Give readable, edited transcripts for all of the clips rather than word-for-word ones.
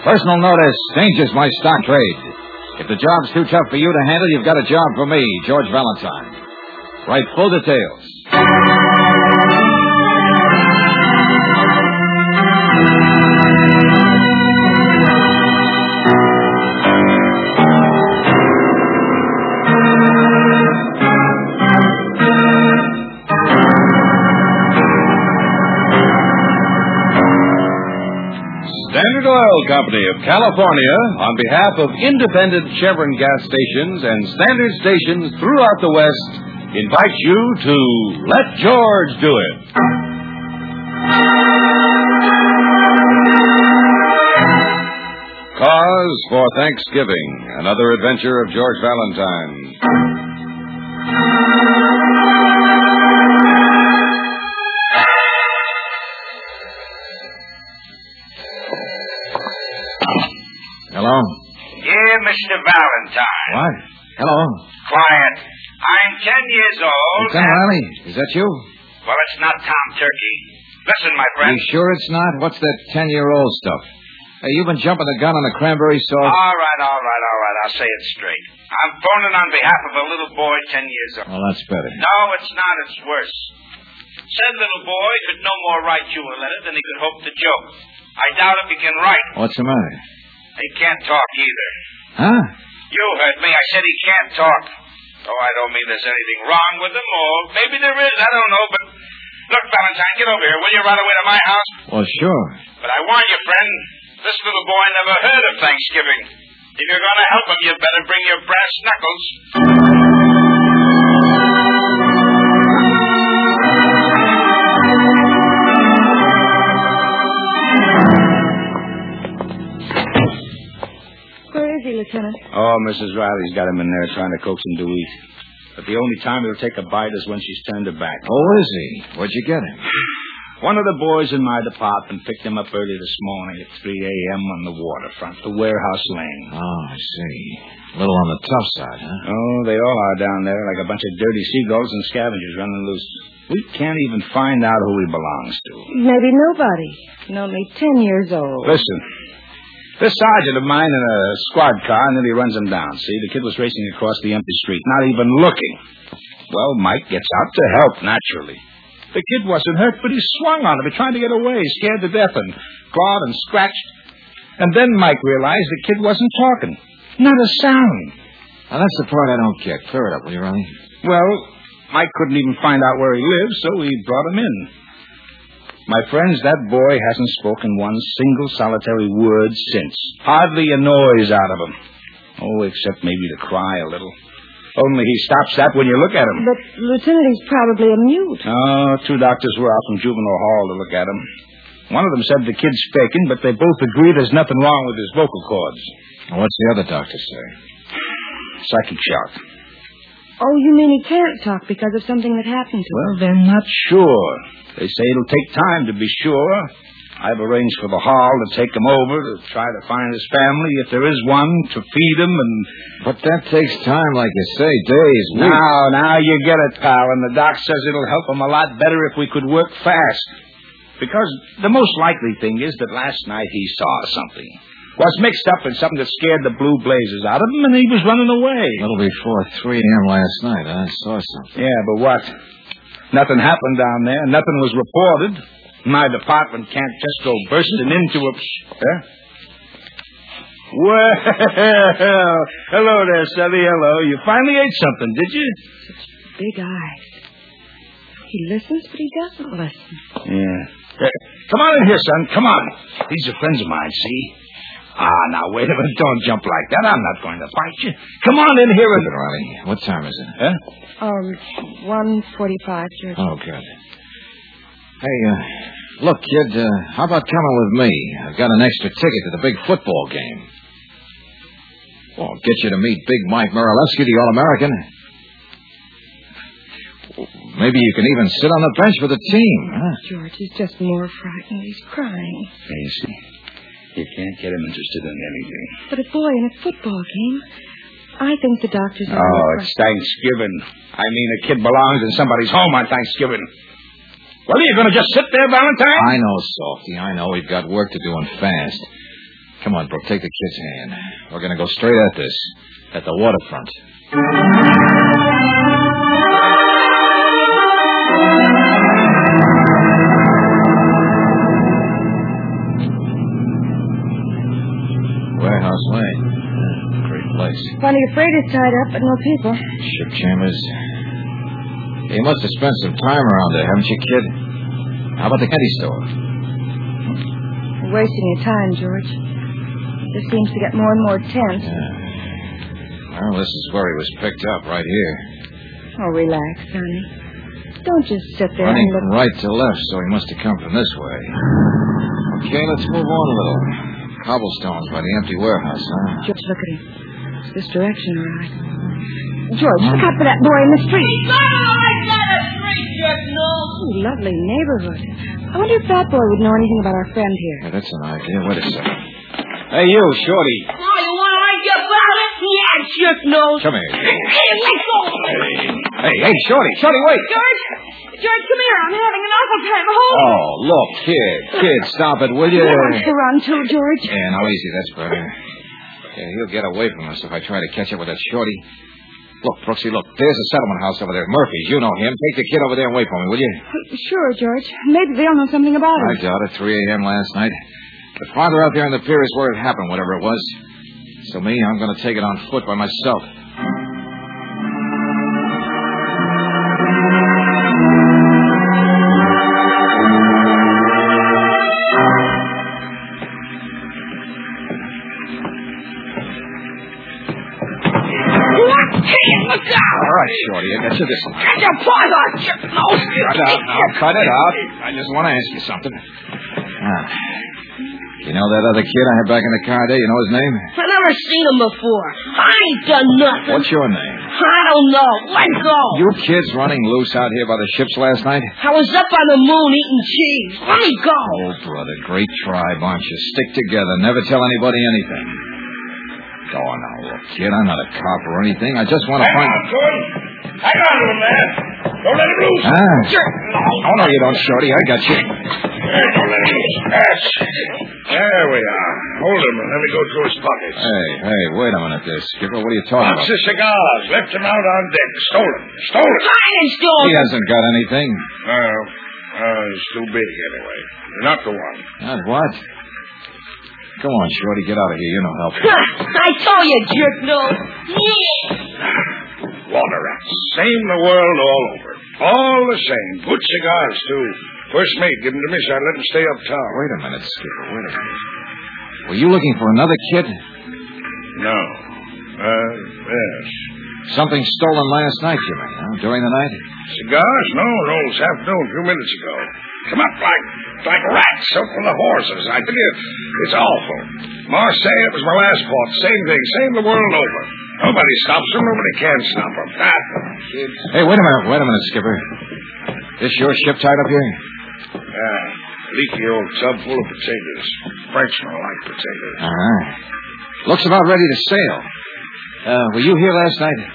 Personal notice. Danger's my stock trade. If the job's too tough for you to handle, you've got a job for me, George Valentine. Write full details. Standard Oil Company of California, on behalf of independent Chevron gas stations and standard stations throughout the West, invites you to Let George Do It. Cause for Thanksgiving, another adventure of George Valentine. Hello? Dear Mr. Valentine. What? Hello? Quiet. I'm 10 years old. Lieutenant Riley, is that you? Well, it's not Tom Turkey. Listen, my friend. You sure it's not? What's that 10-year-old stuff? Hey, you've been jumping the gun on the cranberry sauce? All right. I'll say it straight. I'm phoning on behalf of a little boy 10 years old. Well, that's better. No, it's not. It's worse. Said little boy could no more write you a letter than he could hope to joke. I doubt if he can write. What's the matter? He can't talk either. Huh? You heard me. I said he can't talk. Oh, I don't mean there's anything wrong with him, or maybe there is. I don't know, but... Look, Valentine, get over here, will you? Right away to my house. Well, sure. But I warn you, friend, this little boy never heard of Thanksgiving. If you're going to help him, you'd better bring your brass knuckles. Where is he, Lieutenant? Oh, Mrs. Riley's got him in there trying to coax him to eat. But the only time he'll take a bite is when she's turned her back. Oh, is he? Where'd you get him? One of the boys in my department picked him up early this morning at 3 a.m. on the waterfront, the warehouse lane. Oh, I see. A little on the tough side, huh? Oh, they all are down there, like a bunch of dirty seagulls and scavengers running loose. We can't even find out who he belongs to. Maybe nobody. And only 10 years old. Listen, this sergeant of mine in a squad car nearly runs him down. See, the kid was racing across the empty street, not even looking. Well, Mike gets out to help, naturally. The kid wasn't hurt, but he swung on him. He tried to get away, scared to death, and clawed and scratched. And then Mike realized the kid wasn't talking. Not a sound. Now, that's the part I don't get. Clear it up, will you, Ronnie? Well, Mike couldn't even find out where he lives, so we brought him in. My friends, that boy hasn't spoken one single solitary word since. Hardly a noise out of him. Oh, except maybe to cry a little. Only he stops that when you look at him. But, Lieutenant, he's probably a mute. Oh, 2 doctors were out from juvenile hall to look at him. One of them said the kid's faking, but they both agree there's nothing wrong with his vocal cords. What's the other doctor say? Psychic shock. Oh, you mean he can't talk because of something that happened to him? Well, they're not sure. They say it'll take time to be sure. I've arranged for the hall to take him over to try to find his family, if there is one, to feed him and... But that takes time, like you say, days, weeks. Now you get it, pal, and the doc says it'll help him a lot better if we could work fast. Because the most likely thing is that last night he saw something. Was mixed up in something that scared the blue blazes out of him, and he was running away. A little before 3 a.m. last night, I saw something. Yeah, but what? Nothing happened down there. Nothing was reported. My department can't just go bursting into a... Huh? Well, hello there, Sonny. Hello. You finally ate something, did you? Such big eyes. He listens, but he doesn't listen. Yeah. Come on in here, son. Come on. These are friends of mine, see? Now, wait a minute. Don't jump like that. I'm not going to bite you. Come on in here. Listen, Ronnie. What time is it? Huh? 1:45, George. Oh, good. Hey, look, kid, how about coming with me? I've got an extra ticket to the big football game. Well, I'll get you to meet Big Mike Moralewski, the All-American. Maybe you can even sit on the bench for the team, huh? George, he's just more frightened. He's crying. Easy. You can't get him interested in anything. But a boy in a football game... I think the doctors are... Oh, it's Thanksgiving. I mean, a kid belongs in somebody's home on Thanksgiving. Well, are you going to just sit there, Valentine? I know, Softy. I know we've got work to do and fast. Come on, Brooke, take the kid's hand. We're going to go straight at this, at the waterfront. Warehouse Lane. Great place. Plenty of freight is tied up, but no people. Ship chambers. You must have spent some time around there, haven't you, kid? How about the candy store? You're wasting your time, George. This seems to get more and more tense. Well, this is where he was picked up, right here. Oh, relax, honey. Don't just sit there Running and look... from right to left, so he must have come from this way. Okay, let's move on a little. Cobblestones by the empty warehouse, huh? George, look at him. It's this direction, all right. George, look out for that boy in the street. Oh, lovely neighborhood. I wonder if that boy would know anything about our friend here. Yeah, that's an idea. Wait a second. Hey, you, Shorty. Oh, you want to argue about it? Yeah, jerk nose. Come here. Hey, let go. Hey, Shorty. Shorty, wait. George, come here. I'm having an awful time. Hold me. Oh, look, kid, stop it, will you? He wants to run too, George. Yeah, now easy, that's better. Yeah, he'll get away from us if I try to catch up with that Shorty. Look, Brooksy, look, there's a settlement house over there. Murphy's, you know him. Take the kid over there and wait for me, will you? Sure, George. Maybe they'll know something about I it. doubt it. 3 a.m. last night. But farther out there in the pier is where it happened, whatever it was. So me, I'm going to take it on foot by myself. Look out. All right, Shorty, I got you this one. Get your paws off, jerk nose. Cut it out now. Cut it out. I just want to ask you something. You know that other kid I had back in the car there? You know his name? I've never seen him before. I ain't done nothing. What's your name? I don't know. Let go. You kids running loose out here by the ships last night? I was up on the moon eating cheese. Let me go. Oh, brother, great tribe, aren't you? Stick together. Never tell anybody anything. Go on now, look, kid. I'm not a cop or anything. I just want to find... Hang on to him. Hang on to him, man. Don't let him loose. Oh, no, you don't, Shorty. I got you. Don't let him loose. That's... There we are. Hold him and let me go through his pockets. Hey, wait a minute there, Skipper. What are you talking Box about? of cigars. Left him out on deck. Stolen. I ain't stolen. He hasn't got anything. He's too big anyway. You're not the one. Not what? Come on, Shorty, get out of here. You're no help. I told you, jerk nose. Yeah. Water rats. Same the world all over. All the same. Good cigars, too. First mate, give them to me so I let them stay uptown. Wait a minute, Skipper. Wait a minute. Were you looking for another kid? No. Yes. Something stolen last night, you mean, huh? During the night? Cigars? No, this afternoon, a few minutes ago. Come up like rats up from the horses. I tell you, it's awful. Marseille, it was my last port. Same thing, same the world over. Nobody stops them, nobody can stop them. That, kids. Hey, wait a minute, Skipper. This your ship tied up here? Yeah, leaky old tub full of potatoes. Frenchmen like potatoes. Uh-huh. Looks about ready to sail. Were you here last night?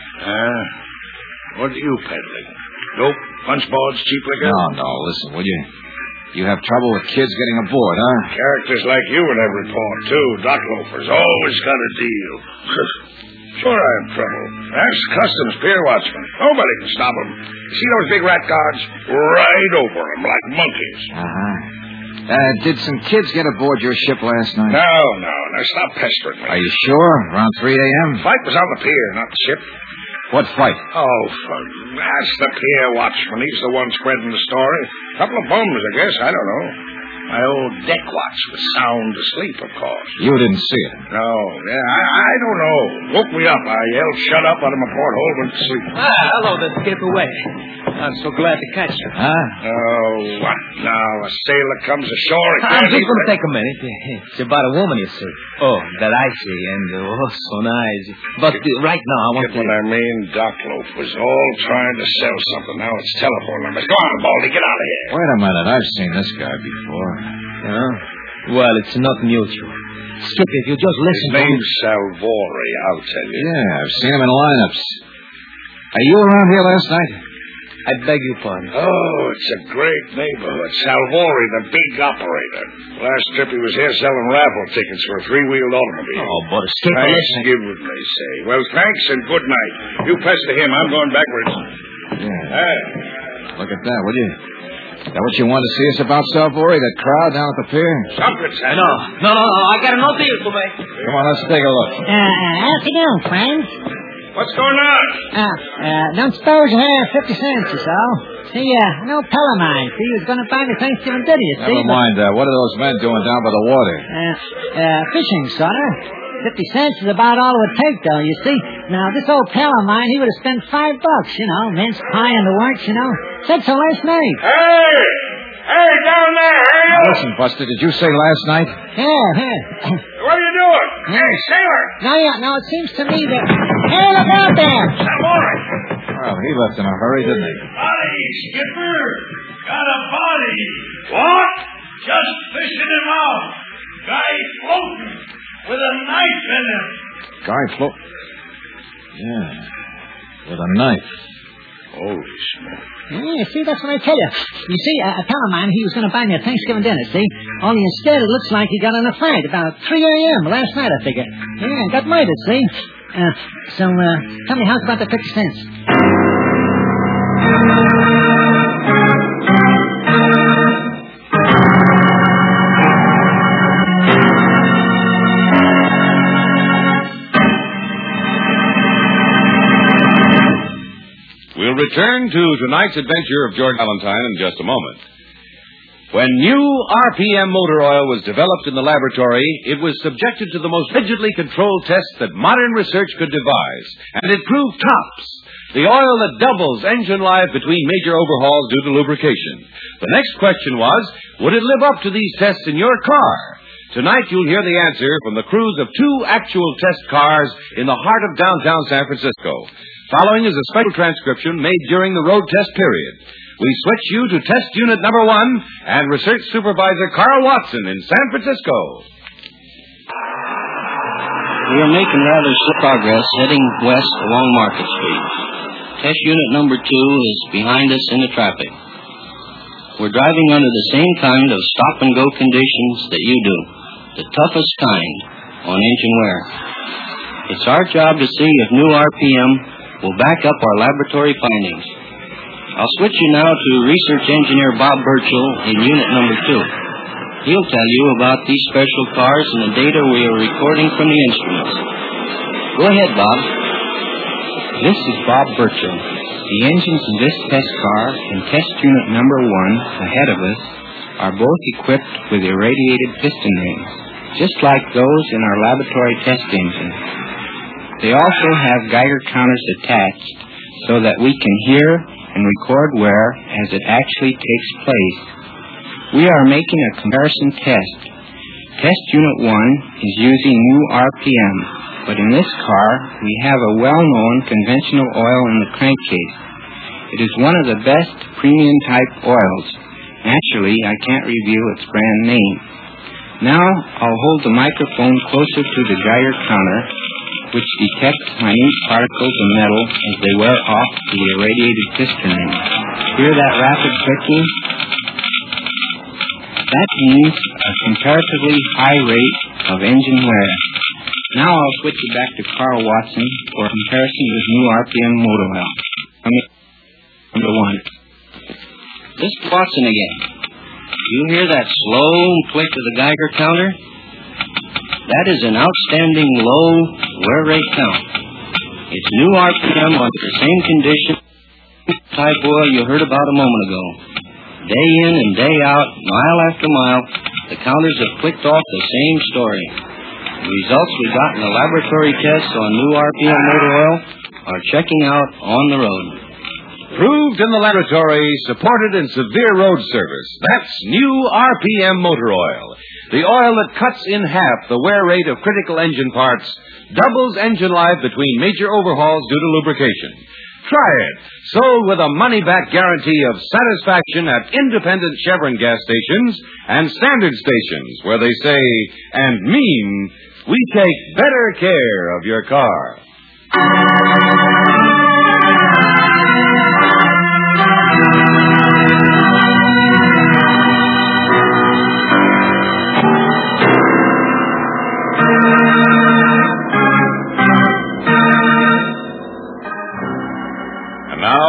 What are you peddling? Dope, punch boards, cheap liquor? No, listen, will you? You have trouble with kids getting aboard, huh? Characters like you in every port, too. Dock loafers. Always got a deal. Sure I have trouble. Ask Customs pier watchmen. Nobody can stop them. You see those big rat guards? Right over them like monkeys. Uh-huh. Did some kids get aboard your ship last night? No. Now stop pestering me. Are you sure? Around 3 a.m.? Fight was on the pier, not the ship. What fight? Oh, ask the pier watchman. He's the one spreading the story. Couple of bums, I guess. I don't know. My old deck watch was sound asleep, of course. You didn't see it? No. I don't know. Woke me up. I yelled, shut up, out of my porthole, went to sleep. Hello there, Skipper. I'm so glad to catch you. Huh? Oh, what now? A sailor comes ashore and I'm can't just going to even... take a minute. It's about a woman, you see. Oh, that I see, and so nice. But right now, I want Get what I mean? Dock loaf was all trying to sell something. Now it's telephone numbers. Go on, Baldy, get out of here. Wait a minute. I've seen this guy before. Yeah? Well, it's not mutual. Skip, if you just listen His to me. name's Salvori, I'll tell you. Yeah, I've seen him in lineups. Are you around here last night? I beg your pardon. Oh, it's a great neighborhood. Salvori, the big operator. Last trip he was here selling raffle tickets for a three-wheeled automobile. Oh, but escape Thanksgiving, they say. Well, thanks and good night. You pester him. I'm going backwards. Yeah. Hey. Look at that, will you? Is that what you wanted to see us about, Salvori? That crowd down at the pier? Something, Sam. No. I got a note to you, Tomei. Come on, let's take a look. Afternoon, friends. What's going on? Don't suppose you have 50 cents or so. See, no pal of mine. See, he was going to buy me Thanksgiving dinner, you see. Never mind that. What are those men doing down by the water? Fishing, sort of. 50 cents is about all it would take, though, you see. Now, this old pal of mine, he would have spent $5, mince pie and the works, Said so last night. Hey, down there, hey, you! Listen, Buster, did you say last night? Yeah. What are you doing? Hey, sailor! No, it seems to me that... Hey, look out there! Salvori! Well, he left in a hurry, didn't he? Body, skipper! Got a body! What? Just fishing him out. Guy floating with a knife in him. Guy float. Yeah, with a knife. Holy smoke. Yeah, see, that's what I tell you. You see, a pal of mine, he was going to buy me a Thanksgiving dinner, see? Only instead, it looks like he got in a fight about 3 a.m. last night, I figure. Yeah, got murdered, see? So, tell me, how's about the 50 cents? We'll return to tonight's adventure of George Valentine in just a moment. When new RPM motor oil was developed in the laboratory, it was subjected to the most rigidly controlled tests that modern research could devise, and it proved tops. The oil that doubles engine life between major overhauls due to lubrication. The next question was, would it live up to these tests in your car? Tonight you'll hear the answer from the crews of 2 actual test cars in the heart of downtown San Francisco. Following is a special transcription made during the road test period. We switch you to test unit number 1 and research supervisor Carl Watson in San Francisco. We are making rather slow progress heading west along Market Street. Test unit number 2 is behind us in the traffic. We're driving under the same kind of stop-and-go conditions that you do, the toughest kind on engine wear. It's our job to see if new RPM will back up our laboratory findings. I'll switch you now to research engineer Bob Burchell in unit number 2. He'll tell you about these special cars and the data we are recording from the instruments. Go ahead, Bob. This is Bob Burchell. The engines in this test car and test unit number 1 ahead of us are both equipped with irradiated piston rings, just like those in our laboratory test engine. They also have Geiger counters attached so that we can hear and record wear as it actually takes place. We are making a comparison test. Test Unit 1 is using new RPM, but in this car we have a well-known conventional oil in the crankcase. It is one of the best premium type oils. Naturally, I can't reveal its brand name. Now I'll hold the microphone closer to the Geiger counter, which detects minute particles of metal as they wear off the irradiated piston ring. Hear that rapid clicking? That means a comparatively high rate of engine wear. Now I'll switch you back to Carl Watson for a comparison with new RPM motor oil. Number 1. This is Watson again. You hear that slow click of the Geiger counter? That is an outstanding low wear rate count. It's new RPM under the same condition type oil you heard about a moment ago. Day in and day out, mile after mile, the counters have clicked off the same story. The results we got in the laboratory tests on new RPM motor oil are checking out on the road. Proved in the laboratory, supported in severe road service. That's new RPM motor oil. The oil that cuts in half the wear rate of critical engine parts, doubles engine life between major overhauls due to lubrication. Try it. Sold with a money-back guarantee of satisfaction at independent Chevron gas stations and standard stations, where they say and mean, we take better care of your car.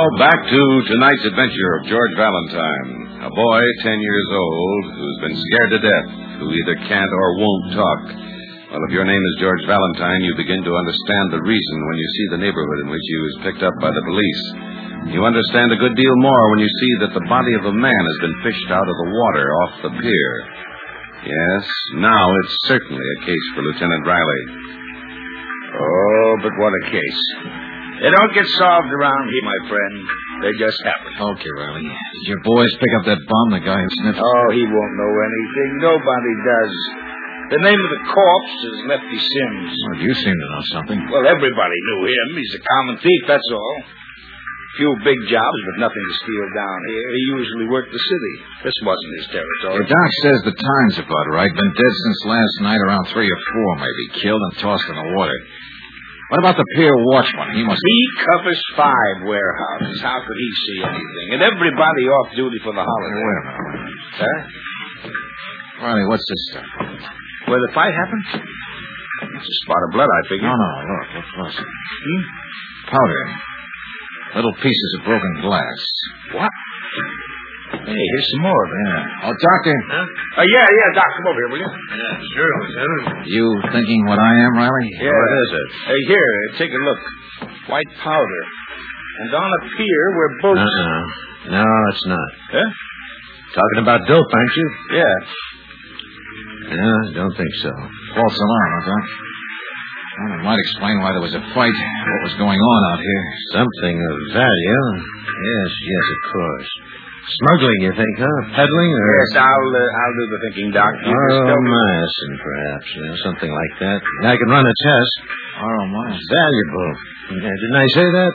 back to tonight's adventure of George Valentine, a boy 10 years old who's been scared to death, who either can't or won't talk. Well, if your name is George Valentine, you begin to understand the reason when you see the neighborhood in which he was picked up by the police. You understand a good deal more when you see that the body of a man has been fished out of the water off the pier. Yes, now it's certainly a case for Lieutenant Riley. Oh, but what a case. They don't get solved around here, my friend. They just happen. Okay, Riley. Did your boys pick up that bum, the guy who sniffed? Oh, he won't know anything. Nobody does. The name of the corpse is Lefty Sims. Well, you seem to know something. Well, everybody knew him. He's a common thief, that's all. Few big jobs, but nothing to steal down here. He usually worked the city. This wasn't his territory. The doc says the time's about right. Been dead since last night, around 3 or 4, maybe. Killed and tossed in the water. What about the pier watchman? He must... He covers 5 warehouses. How could he see anything? And everybody off duty for the holiday. Wait a minute. Huh? Riley, what's this stuff? Where the fight happened? It's a spot of blood, I figure. No, look closer. Powder. Little pieces of broken glass. What? Hey, here's some more of it. Yeah. Oh, Doctor. Huh? Yeah, Doc, come over here, will you? Yeah, sure, Lieutenant. You thinking what I am, Riley? Yeah. What is it? Hey, here, take a look. White powder. And on a pier where boats... No, it's not. Huh? Talking about dope, aren't you? Yeah. No, I don't think so. False alarm, huh, Doc? Well, it might explain why there was a fight. What was going on out here? Something of value. Yes, of course. Smuggling, you think, huh? Peddling, or... Yes, I'll do the thinking, Doc. Myosin, perhaps. Something like that. I can run a test. Myosin. Valuable. Yeah, didn't I say that?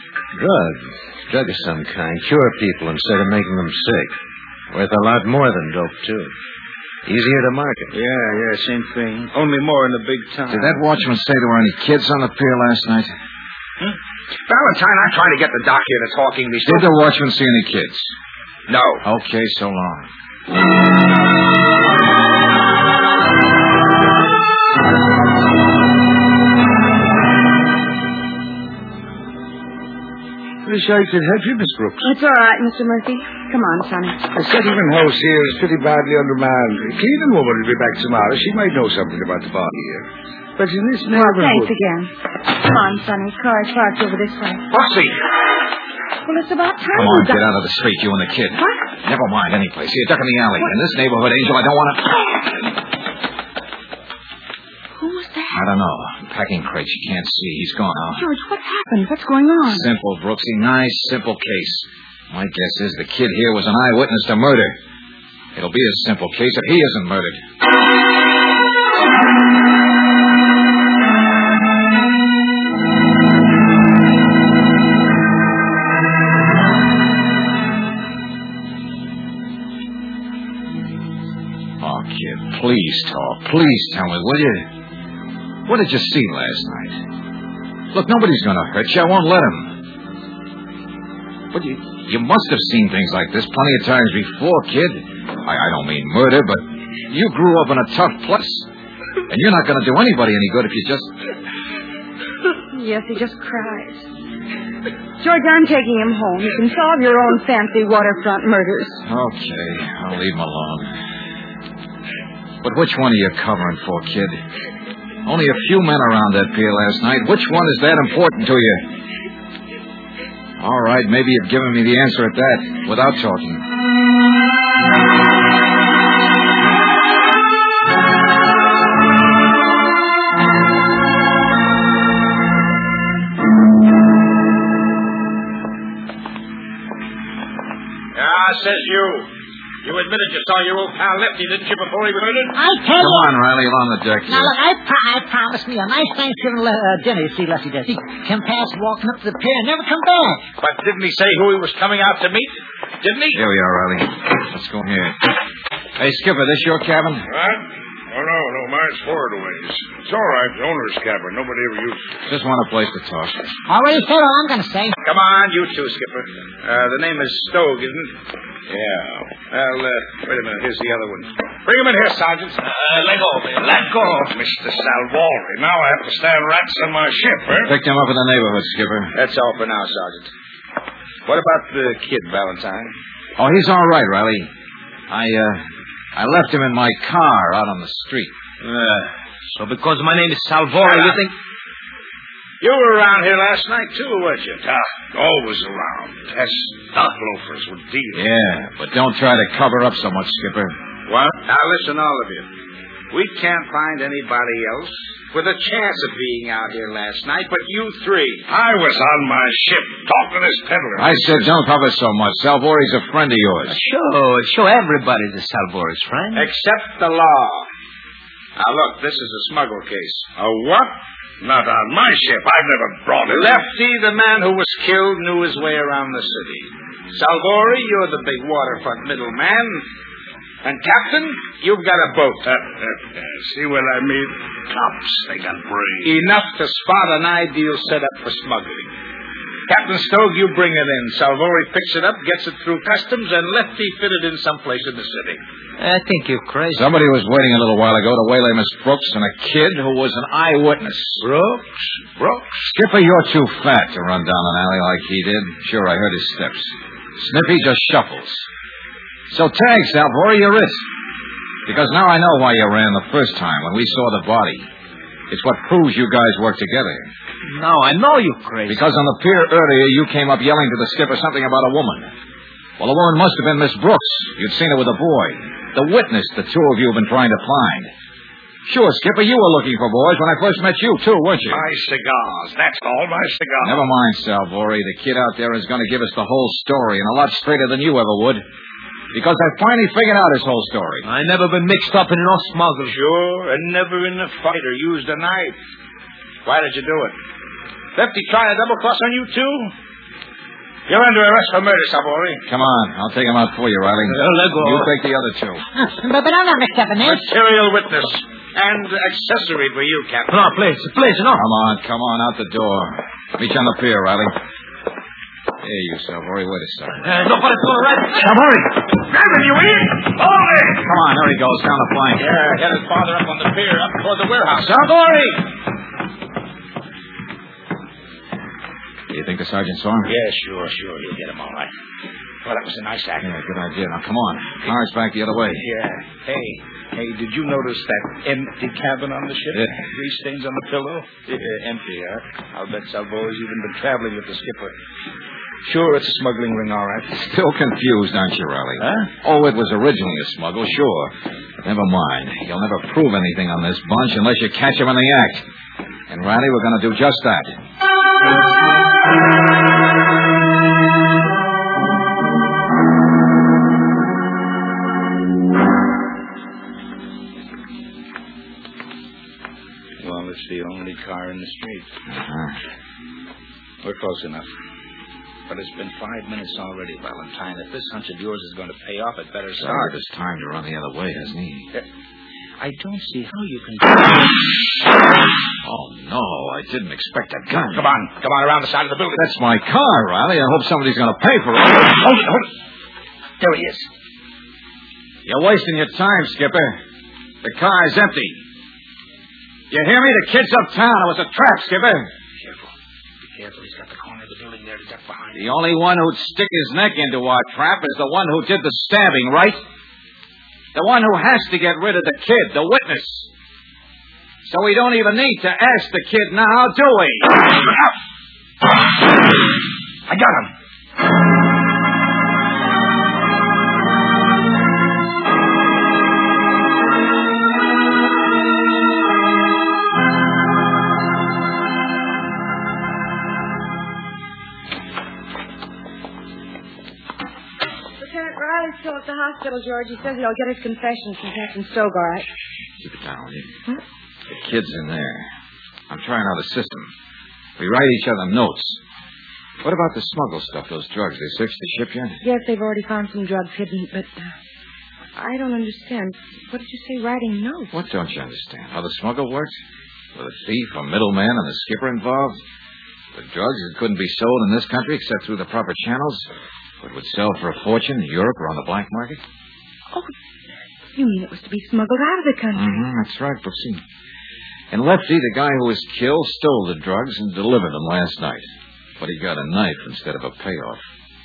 Drug of some kind. Cure people instead of making them sick. Worth a lot more than dope, too. Easier to market. Yeah, same thing. Only more in the big town. Did that watchman say there were any kids on the pier last night? Valentine, I'm trying to get the doc here to talking. Did the watchman see any kids? No. Okay, so long. Wish I could help you, Miss Brooks. It's all right, Mr. Murphy. Come on, Sonny. The settlement house here is pretty badly undermanned. The cleaning woman will be back tomorrow. She might know something about the bar here. But in this neighborhood... Well, thanks again. Come on, Sonny. Car's parked over this way. Foxy! Well, it's about time. Come on, get out of the street, you and the kid. What? Never mind, any place. Here, duck in the alley. In this neighborhood, Angel, I don't want to... Who was that? I don't know. Packing crates you can't see. He's gone now. George, what's happened? What's going on? Simple, Brooksy. Nice, simple case. My guess is the kid here was an eyewitness to murder. It'll be a simple case if he isn't murdered. Oh, kid, please talk. Please tell me, will you? What did you see last night? Look, nobody's going to hurt you. I won't let him. But you must have seen things like this plenty of times before, kid. I don't mean murder, but you grew up in a tough place. And you're not going to do anybody any good if you just... Yes, he just cries. George, I'm taking him home. You can solve your own fancy waterfront murders. Okay, I'll leave him alone. But which one are you covering for, kid? Only a few men around that pier last night. Which one is that important to you? All right, maybe you've given me the answer at that, without talking. Says you. You admitted you saw your old pal Lefty, didn't you, before he was murdered? I tell you. Come on, Riley, on the deck. Now, look, I promised me a nice Thanksgiving dinner, you see, Lefty does. He come past walking up to the pier and never come back. But didn't he say who he was coming out to meet? Didn't he? Here we are, Riley. Let's go here. Hey, Skipper, this your cabin? What? Oh, no, mine's forward a ways. It's all right, the owner's cabin. Nobody ever uses it. Just want a place to talk. Already said all I'm going to say. Come on, you two, Skipper. The name is Stogue, isn't it? Yeah. Well, wait a minute. Here's the other one. Bring him in here, Sergeant. Let go, man. Let go. Mr. Salvolri. Now I have to stand rats on my ship, eh? Picked him up in the neighborhood, Skipper. That's all for now, Sergeant. What about the kid, Valentine? Oh, he's all right, Riley. I left him in my car out on the street. So because my name is Salvori, you think... You were around here last night, too, weren't you? Always around. Pests, stock loafers with dealers. Yeah, but don't try to cover up so much, Skipper. What? Now, listen, all of you. We can't find anybody else with a chance of being out here last night but you three. I was on my ship talking to this peddler. I said don't cover so much. Salvori's a friend of yours. Sure, everybody's a Salvori's friend. Except the law. Now, look, this is a smuggle case. A what? Not on my ship. I've never brought it. Lefty, the man who was killed, knew his way around the city. Salvori, you're the big waterfront middleman. And, Captain, you've got a boat. See what I mean? Cops, they got brains. Enough to spot an ideal setup for smuggling. Captain Stogue, you bring it in. Salvori picks it up, gets it through customs, and Lefty fit it in someplace in the city. I think you're crazy. Somebody was waiting a little while ago to waylay Miss Brooks and a kid who was an eyewitness. Brooks? Skipper, you're too fat to run down an alley like he did. Sure, I heard his steps. Snippy just shuffles. So tag, Salvori, you're it. Because now I know why you ran the first time when we saw the body. It's what proves you guys work together. No, I know you're crazy. Because on the pier earlier, you came up yelling to the skipper something about a woman. Well, the woman must have been Miss Brooks. You'd seen her with a boy. The witness the two of you have been trying to find. Sure, Skipper, you were looking for boys when I first met you, too, weren't you? My cigars. That's all, my cigars. Never mind, Salvori. The kid out there is going to give us the whole story, and a lot straighter than you ever would. Because I finally figured out his whole story. I never been mixed up in no smuggle. Sure, and never in a fight or used a knife. Why did you do it? Lefty trying to double-cross on you, too? You're under arrest for murder, Salvori. Come on, I'll take him out for you, Riley. Let go. You take the other two. But I'm not mixed up in this. Material witness and accessory for you, Captain. No, please, no. Come on, out the door. Meet you on the pier, Riley. Here, you, Salvori. Wait a second. Nobody's going to arrest me. Salvori! Grab him, you idiot! Hold it! Come on, there he goes, down the flank. Yeah, headed farther up on the pier, up toward the warehouse. Salvori! Do you think the sergeant saw him? Yeah, sure. He'll get him all right. Well, that was a nice act. Yeah, good idea. Now, come on. Car's back the other way. Yeah. Hey, did you notice that empty cabin on the ship? Yeah. Grease stains on the pillow? Empty, huh? I'll bet Salvori's even been traveling with the skipper. Sure, it's a smuggling ring, all right. Still confused, aren't you, Riley? Huh? Oh, it was originally a smuggle, sure. But never mind. You'll never prove anything on this bunch unless you catch him in the act. And, Riley, we're going to do just that. Well, it's the only car in the street. We're close enough. But it's been 5 minutes already, Valentine. If this hunch of yours is going to pay off, it better start. It's time to run the other way, hasn't he? I don't see how you can... Oh, no, I didn't expect a gun. Come on, around the side of the building. That's my car, Riley. I hope somebody's going to pay for it. Hold it. There he is. You're wasting your time, Skipper. The car is empty. You hear me? The kid's uptown. It was a trap, Skipper. Careful, he's got the corner of the building there. He's up behind. The only one who'd stick his neck into our trap is the one who did the stabbing, right? The one who has to get rid of the kid, the witness. So we don't even need to ask the kid now, do we? I got him. Riley's still at the hospital, George. He says he'll get his confession from Captain Stogue, all right? Keep it down, will you? The kid's in there. I'm trying out a system. We write each other notes. What about the smuggle stuff, those drugs? They searched the ship yet? Yes, they've already found some drugs hidden, but I don't understand. What did you say, writing notes? What don't you understand? How the smuggle works? With a thief, a middleman, and the skipper involved? The drugs that couldn't be sold in this country except through the proper channels, but would sell for a fortune in Europe or on the black market? Oh, you mean it was to be smuggled out of the country? That's right, Brooksy. And Lefty, the guy who was killed, stole the drugs and delivered them last night. But he got a knife instead of a payoff.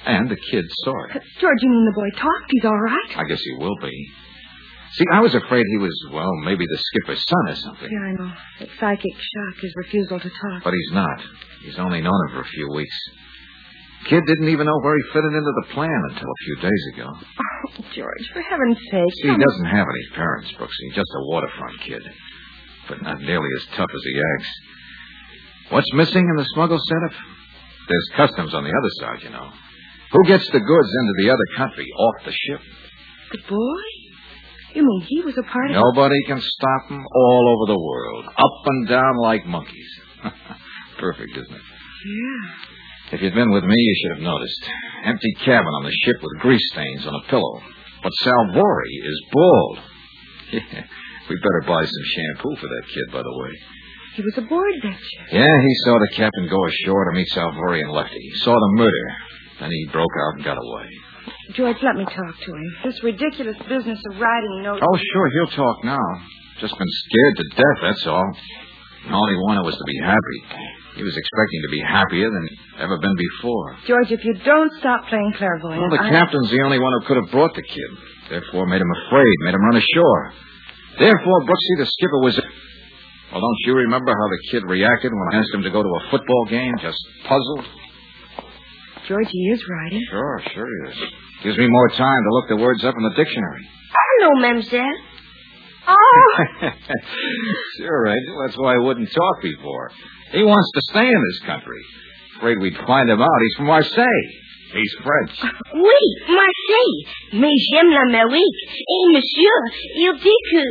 And the kid saw it. George, you mean the boy talked? He's all right? I guess he will be. See, I was afraid he was, well, maybe the skipper's son or something. Yeah, I know. That psychic shock, his refusal to talk. But he's not. He's only known him for a few weeks. Kid didn't even know where he fitted into the plan until a few days ago. Oh, George, for heaven's sake. See, he doesn't have any parents, Brooksy. Just a waterfront kid. But not nearly as tough as he acts. What's missing in the smuggle setup? There's customs on the other side, you know. Who gets the goods into the other country, off the ship? The boy? You mean he was a part of it? Nobody can stop him all over the world. Up and down like monkeys. Perfect, isn't it? Yeah. If you'd been with me, you should have noticed. Empty cabin on the ship with grease stains on a pillow. But Salvori is bald. Yeah, we better buy some shampoo for that kid, by the way. He was aboard that ship. Yeah, he saw the captain go ashore to meet Salvori and Lefty. He saw the murder. Then he broke out and got away. George, let me talk to him. This ridiculous business of writing notes... Oh, sure, he'll talk now. Just been scared to death, that's all. All he wanted was to be happy. He was expecting to be happier than ever been before. George, if you don't stop playing clairvoyant... Well, the captain's the only one who could have brought the kid. Therefore, made him afraid, made him run ashore. Therefore, Brooksy, the skipper was... Well, don't you remember how the kid reacted when I asked him to go to a football game? Just puzzled? George, he is writing. Sure he is. Gives me more time to look the words up in the dictionary. Hello, Mademoiselle. Oh! Sure, Angel. That's why I wouldn't talk before. He wants to stay in this country. Afraid we'd find him out. He's from Marseille. He's French. Oui, Marseille. Mais j'aime l'Amérique. Et monsieur, il dit que...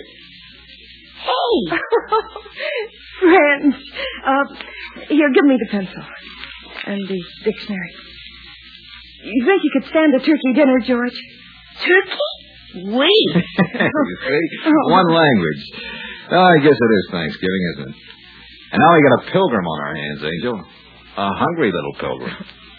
Hey! French. Here, give me the pencil. And the dictionary. You think you could stand a turkey dinner, George? Turkey? Oui. You see? One language. Oh, I guess it is Thanksgiving, isn't it? And now we got a pilgrim on our hands, Angel. A hungry little pilgrim.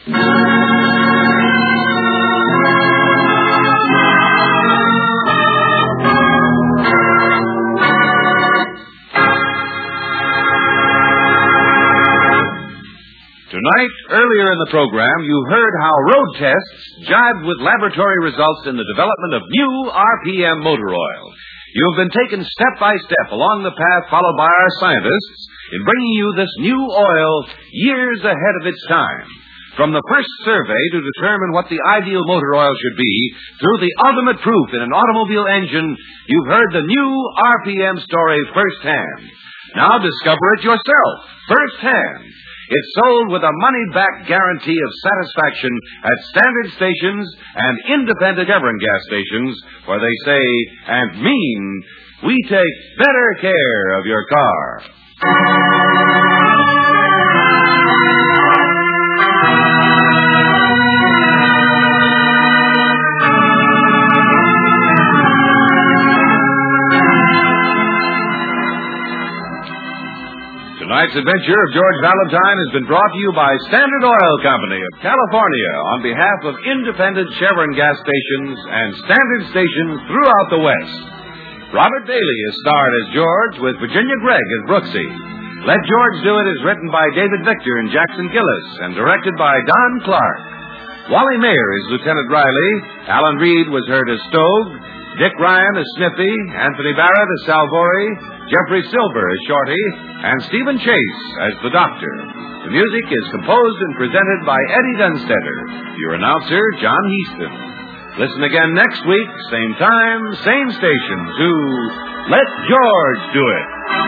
Tonight, earlier in the program, you heard how road tests jibed with laboratory results in the development of new RPM motor oil. You have been taken step by step along the path followed by our scientists in bringing you this new oil years ahead of its time. From the first survey to determine what the ideal motor oil should be, through the ultimate proof in an automobile engine, you've heard the new RPM story firsthand. Now discover it yourself, firsthand. It's sold with a money-back guarantee of satisfaction at standard stations and independent Chevron gas stations, where they say and mean, we take better care of your car. Tonight's adventure of George Valentine has been brought to you by Standard Oil Company of California on behalf of independent Chevron gas stations and standard stations throughout the West. Robert Bailey is starred as George with Virginia Gregg as Brooksy. Let George Do It is written by David Victor and Jackson Gillis and directed by Don Clark. Wally Mayer is Lieutenant Riley. Alan Reed was heard as Stogue. Dick Ryan as Sniffy. Anthony Barrett as Salvori. Jeffrey Silver as Shorty, and Stephen Chase as the Doctor. The music is composed and presented by Eddie Dunstetter. Your announcer, John Heaston. Listen again next week, same time, same station, to Let George Do It.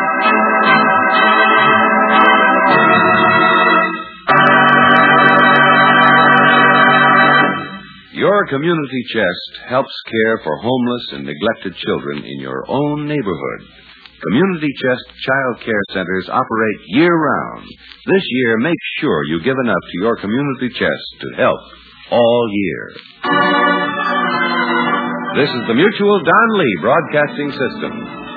Your community chest helps care for homeless and neglected children in your own neighborhood. Community Chest Child Care Centers operate year-round. This year, make sure you give enough to your Community Chest to help all year. This is the Mutual Don Lee Broadcasting System.